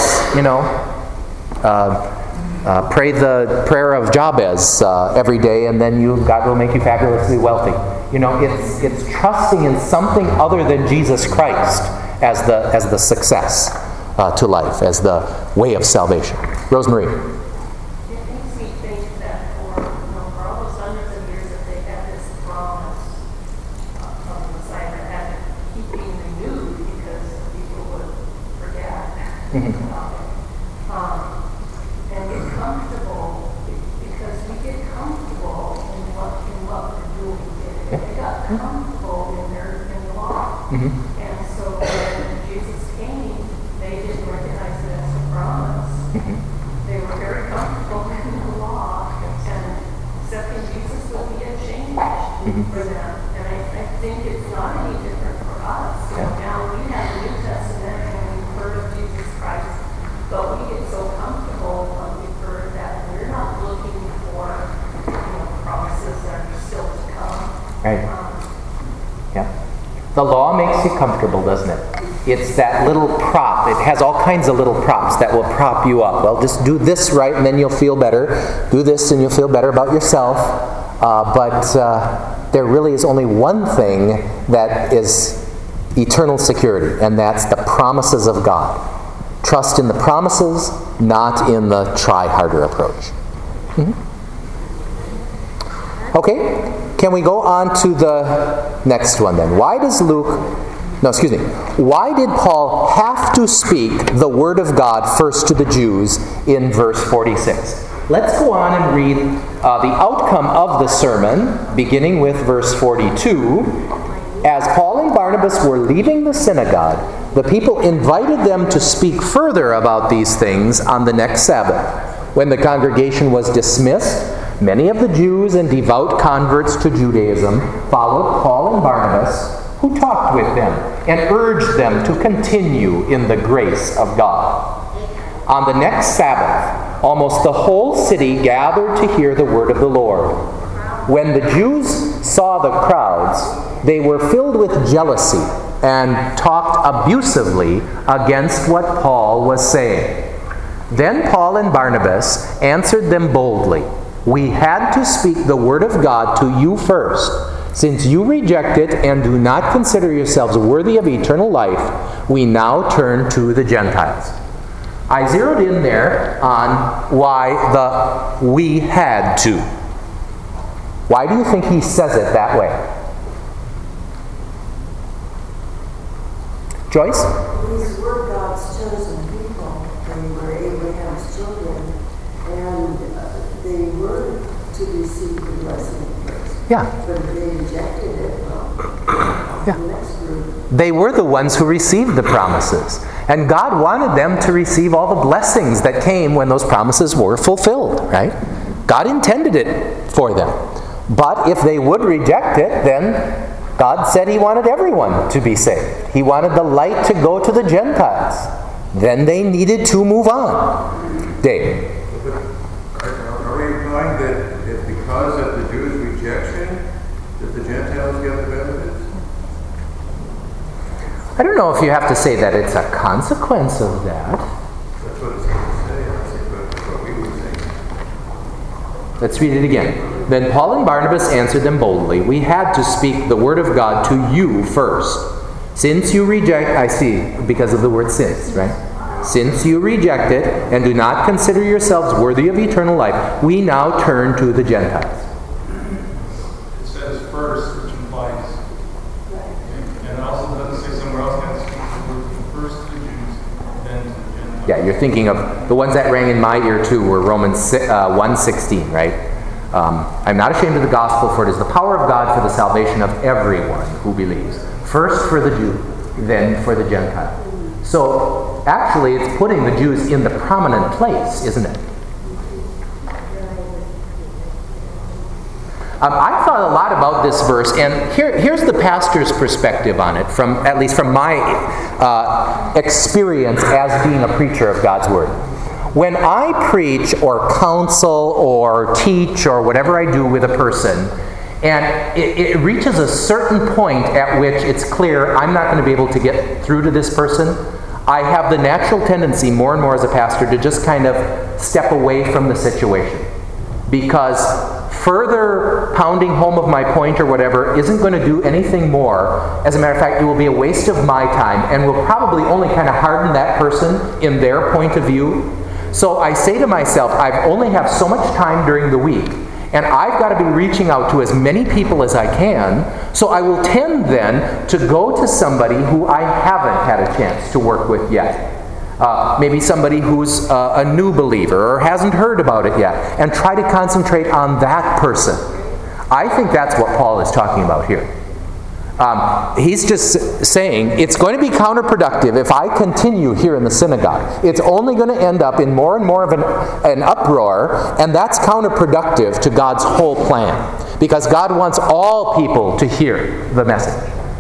S1: pray the prayer of Jabez every day, and then God will make you fabulously wealthy. It's trusting in something other than Jesus Christ as the success to life, as the way of salvation. Rosemarie.
S6: It makes me think that for all those hundreds of years that they had this promise of the Messiah that had to keep being renewed because people would forget about it. And get comfortable, because we get comfortable in what we're doing. They got comfortable in the law. And so when Jesus came, they didn't recognize it as a promise. They were very comfortable in the law, and accepting Jesus would be a change for them. And I think it's not any different for us. Now we have the New Testament and we've heard of Jesus Christ, but we get so comfortable when we've heard that we're not looking for promises that are still to come.
S1: Right. Yeah. The law makes you comfortable, doesn't it? It's that little prop. It has all kinds of little props that will prop you up. Well, just do this right and then you'll feel better. Do this and you'll feel better about yourself. But there really is only one thing that is eternal security, and that's the promises of God. Trust in the promises, not in the try harder approach. Okay. Can we go on to the next one then? Why did Paul have to speak the word of God first to the Jews in verse 46? Let's go on and read the outcome of the sermon, beginning with verse 42. As Paul and Barnabas were leaving the synagogue, the people invited them to speak further about these things on the next Sabbath. When the congregation was dismissed, many of the Jews and devout converts to Judaism followed Paul and Barnabas, who talked with them and urged them to continue in the grace of God. On the next Sabbath, almost the whole city gathered to hear the word of the Lord. When the Jews saw the crowds, they were filled with jealousy and talked abusively against what Paul was saying. Then Paul and Barnabas answered them boldly, "We had to speak the word of God to you first, Since you reject it and do not consider yourselves worthy of eternal life, we now turn to the Gentiles. I zeroed in there on why the "we had to." Why do you think he says it that way? Joyce?
S9: These were God's chosen people. They were Abraham's children, and they were to receive the blessing first.
S1: Yeah.
S9: But if they rejected it,
S1: Yeah.
S9: the next group.
S1: They were the ones who received the promises. And God wanted them to receive all the blessings that came when those promises were fulfilled, right? God intended it for them. But if they would reject it, then God said he wanted everyone to be saved. He wanted the light to go to the Gentiles. Then they needed to move on. Dave?
S2: Are we implying that it's because of the Jews' rejection that the Gentiles get the benefits?
S1: I don't know if you have to say that it's a consequence of that.
S2: That's what it's going to say. That's what we would say.
S1: Let's read it again. Then Paul and Barnabas answered them boldly, "We had to speak the word of God to you first. Since you reject," I see, because of the word since, right? "Since you reject it and do not consider yourselves worthy of eternal life, we now turn to the Gentiles."
S12: It says first, which implies, and it also doesn't say somewhere else, has to speak the word first to the Jews, then to the Gentiles.
S1: Yeah, you're thinking of the ones that rang in my ear too were Romans 1:16, right? "I'm not ashamed of the gospel, for it is the power of God for the salvation of everyone who believes. First for the Jew, then for the Gentile." So, actually, it's putting the Jews in the prominent place, isn't it? I've thought a lot about this verse, and here's the pastor's perspective on it, at least from my experience as being a preacher of God's Word. When I preach or counsel or teach or whatever I do with a person, and it reaches a certain point at which it's clear I'm not going to be able to get through to this person, I have the natural tendency more and more as a pastor to just kind of step away from the situation. Because further pounding home of my point or whatever isn't going to do anything more. As a matter of fact, it will be a waste of my time and will probably only kind of harden that person in their point of view. So I say to myself, I only have so much time during the week, and I've got to be reaching out to as many people as I can, so I will tend then to go to somebody who I haven't had a chance to work with yet. Maybe somebody who's a new believer or hasn't heard about it yet, and try to concentrate on that person. I think that's what Paul is talking about here. He's just saying it's going to be counterproductive if I continue here in the synagogue. It's only going to end up in more and more of an uproar, and that's counterproductive to God's whole plan. Because God wants all people to hear the message.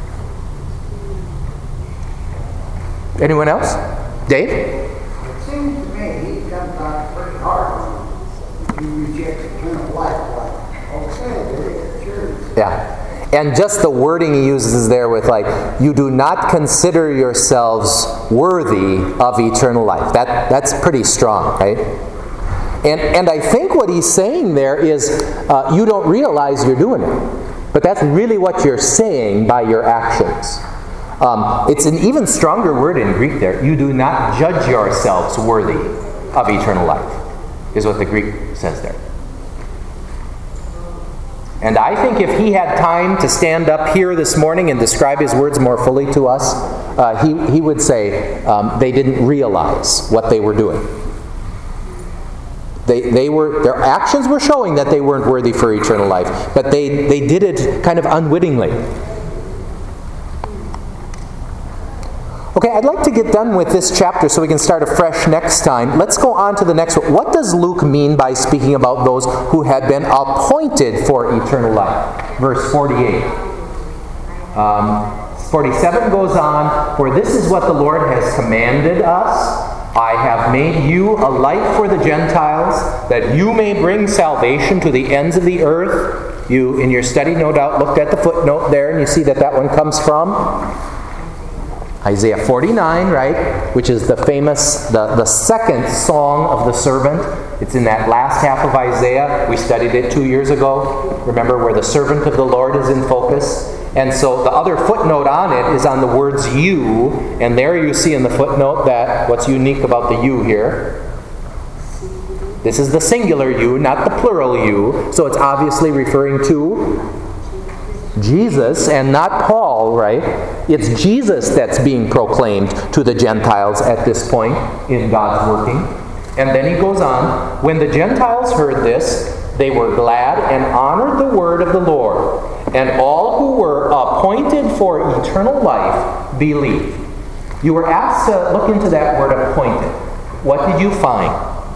S1: Anyone else? Dave?
S10: It seems to me he comes out pretty hard when you reject eternal life. Okay, it is, sure.
S1: Yeah. And just the wording he uses there with you do not consider yourselves worthy of eternal life. That's pretty strong, right? And I think what he's saying there is you don't realize you're doing it. But that's really what you're saying by your actions. It's an even stronger word in Greek there. You do not judge yourselves worthy of eternal life, is what the Greek says there. And I think if he had time to stand up here this morning and describe his words more fully to us, he would say they didn't realize what they were doing. Their actions were showing that they weren't worthy for eternal life, but they did it kind of unwittingly. Okay, I'd like to get done with this chapter so we can start afresh next time. Let's go on to the next one. What does Luke mean by speaking about those who had been appointed for eternal life? Verse 48. 47 goes on, "For this is what the Lord has commanded us. I have made you a light for the Gentiles, that you may bring salvation to the ends of the earth." You, in your study, no doubt, looked at the footnote there, and you see that one comes from Isaiah 49, right, which is the famous, the second song of the servant. It's in that last half of Isaiah. We studied it 2 years ago. Remember, where the servant of the Lord is in focus. And so the other footnote on it is on the words you. And there you see in the footnote that what's unique about the you here. This is the singular you, not the plural you. So it's obviously referring to Jesus and not Paul, right? It's Jesus that's being proclaimed to the Gentiles at this point in God's working. And then he goes on, when the Gentiles heard this, they were glad and honored the word of the Lord. And all who were appointed for eternal life believed. You were asked to look into that word appointed. What did you find?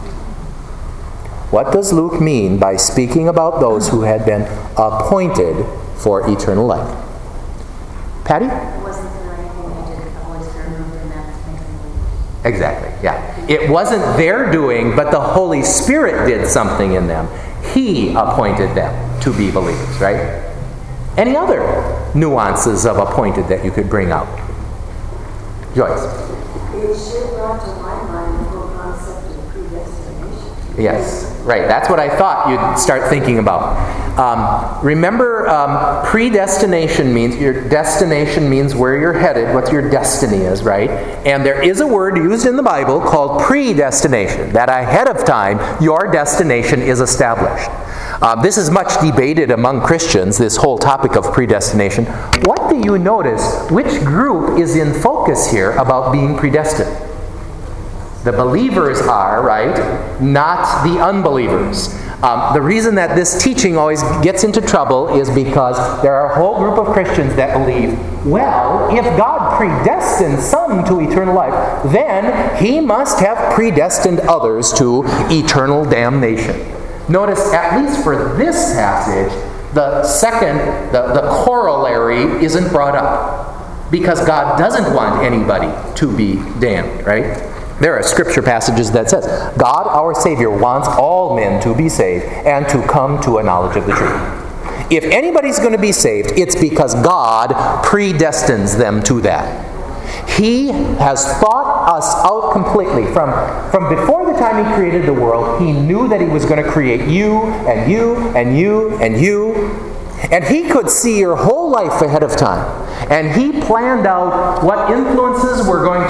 S1: What does Luke mean by speaking about those who had been appointed for eternal life? Patty?
S13: Wasn't there anything they did the Holy Spirit moved in that?
S1: Exactly, yeah. It wasn't their doing, but the Holy Spirit did something in them. He appointed them to be believers, right? Any other nuances of appointed that you could bring out? Joyce?
S9: It sure brought to my mind the whole concept of predestination.
S1: Yes, right. That's what I thought you'd start thinking about. Remember, predestination means, your destination means where you're headed, what your destiny is, right? And there is a word used in the Bible called predestination, that ahead of time, your destination is established. This is much debated among Christians, this whole topic of predestination. What do you notice? Which group is in focus here about being predestined? The believers are, right? Not the unbelievers. The reason that this teaching always gets into trouble is because there are a whole group of Christians that believe, well, if God predestined some to eternal life, then He must have predestined others to eternal damnation. Notice, at least for this passage, the second, the corollary isn't brought up. Because God doesn't want anybody to be damned, right? There are scripture passages that says, God, our Savior, wants all men to be saved and to come to a knowledge of the truth. If anybody's going to be saved, it's because God predestines them to that. He has thought us out completely. From before the time He created the world, He knew that He was going to create you and you and you and you. And He could see your whole life ahead of time. And He planned out what influences were going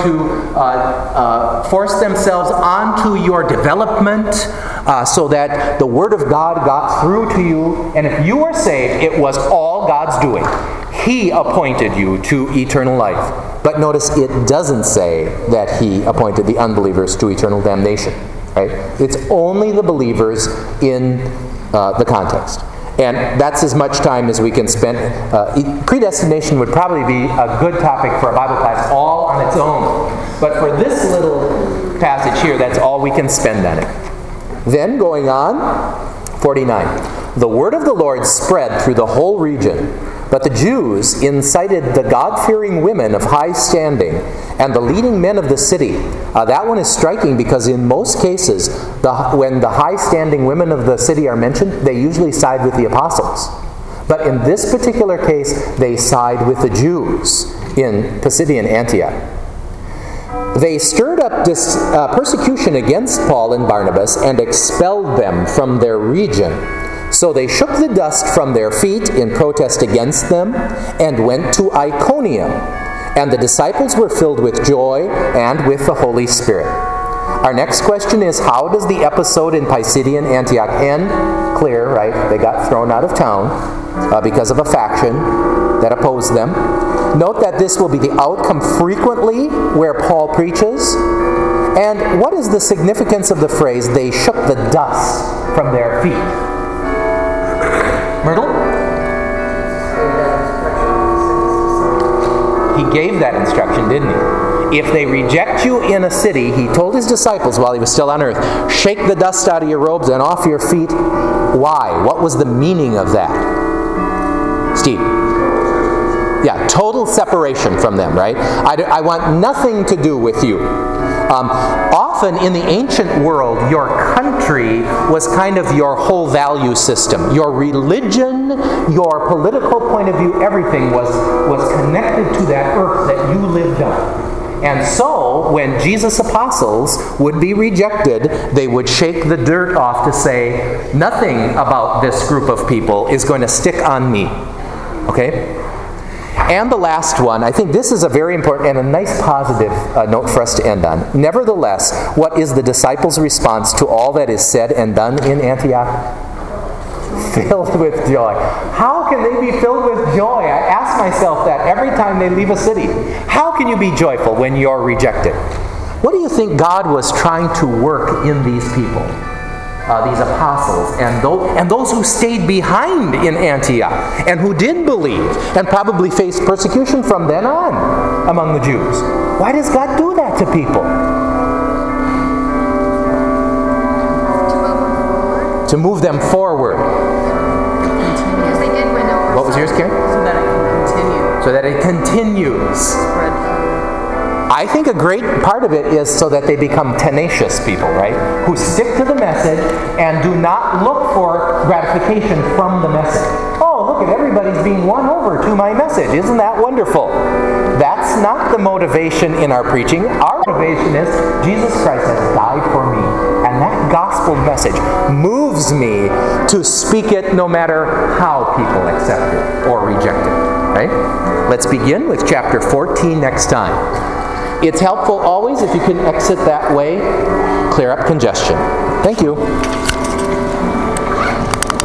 S1: to force themselves onto your development so that the Word of God got through to you. And if you were saved, it was all God's doing. He appointed you to eternal life. But notice it doesn't say that He appointed the unbelievers to eternal damnation. Right? It's only the believers in the context. And that's as much time as we can spend. Predestination would probably be a good topic for a Bible class all on its own. But for this little passage here, that's all we can spend on it. Then, going on, 49. The word of the Lord spread through the whole region, but the Jews incited the God-fearing women of high standing and the leading men of the city. That one is striking because in most cases, when the high-standing women of the city are mentioned, they usually side with the apostles. But in this particular case, they side with the Jews in Pisidian Antioch. They stirred up persecution against Paul and Barnabas and expelled them from their region. So they shook the dust from their feet in protest against them and went to Iconium. And the disciples were filled with joy and with the Holy Spirit. Our next question is, how does the episode in Pisidian Antioch end? Clear, right? They got thrown out of town because of a faction that opposed them. Note that this will be the outcome frequently where Paul preaches. And what is the significance of the phrase, they shook the dust from their feet? Myrtle? He gave that instruction, didn't he? If they reject you in a city, He told His disciples while He was still on earth, shake the dust out of your robes and off your feet. Why? What was the meaning of that? Steve? Yeah, total separation from them, right? I want nothing to do with you. Often in the ancient world, your country was kind of your whole value system. Your religion, your political point of view, everything was connected to that earth that you lived on. And so, when Jesus' apostles would be rejected, they would shake the dirt off to say, nothing about this group of people is going to stick on me. Okay? And the last one, I think this is a very important and a nice positive note for us to end on. Nevertheless, what is the disciples' response to all that is said and done in Antioch? Filled with joy. How can they be filled with joy? I ask myself that every time they leave a city. How can you be joyful when you're rejected? What do you think God was trying to work in these people? These apostles and those who stayed behind in Antioch and who did believe and probably faced persecution from then on among the Jews. Why does God do that to people? To move them forward.
S13: Because they did win over.
S1: What was yours, Karen?
S8: So that it can continue.
S1: So that it continues. I think a great part of it is so that they become tenacious people, right? Who stick to the message and do not look for gratification from the message. Oh, look at everybody's being won over to my message. Isn't that wonderful? That's not the motivation in our preaching. Our motivation is Jesus Christ has died for me. And that gospel message moves me to speak it no matter how people accept it or reject it. Right? Let's begin with chapter 14 next time. It's helpful always if you can exit that way, clear up congestion. Thank you.